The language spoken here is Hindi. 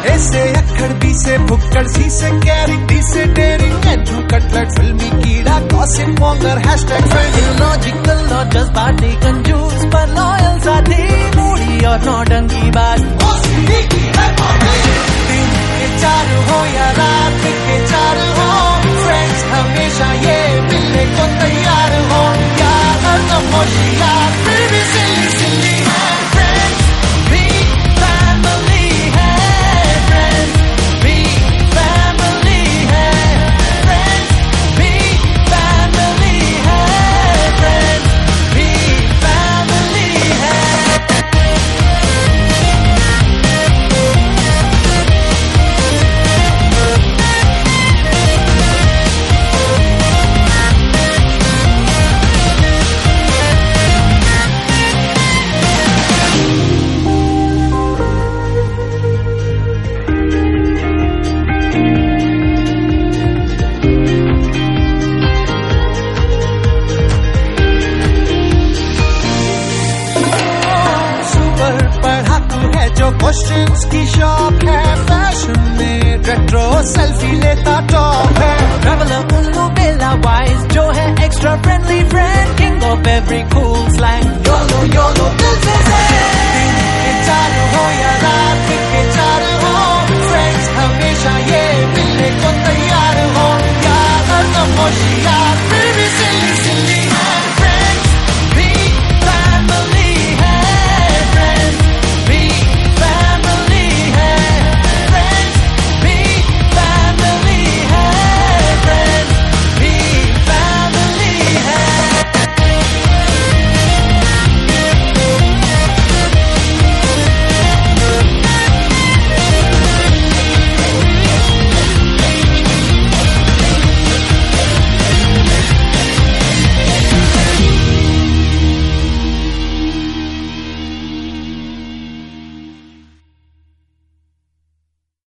ऐसे अक्खड़ बी से भुक्कड़ सी से कैरिंग डी से डेयरिंग एंड्रू कटलेट फिल्मी कीड़ा gossip monger hashtag friend logical not just party कंजूस पर लॉयल साथी मूडी और नौटंकी बात दिन के 4 हो या रात के 4 हो फ्रेंड्स हमेशा ये मिलने को तैयार हो यार हरदम होशियार फिर भी सिल्ली सिल्ली है फ्रेंड्स भी फैमिली है फ्रेंड्स भी फैमिली है फ्रेंड्स भी फैमिली है फ्रेंड्स भी फैमिली है क्वेश्चंस की शॉप है फैशन में रेट्रो सेल्फी लेता टॉप है ट्रैवलर उल्लू बेला वाइज जो है extra friendly friend king of every cool slang yolo yolo दिल से दिन के 4 हो या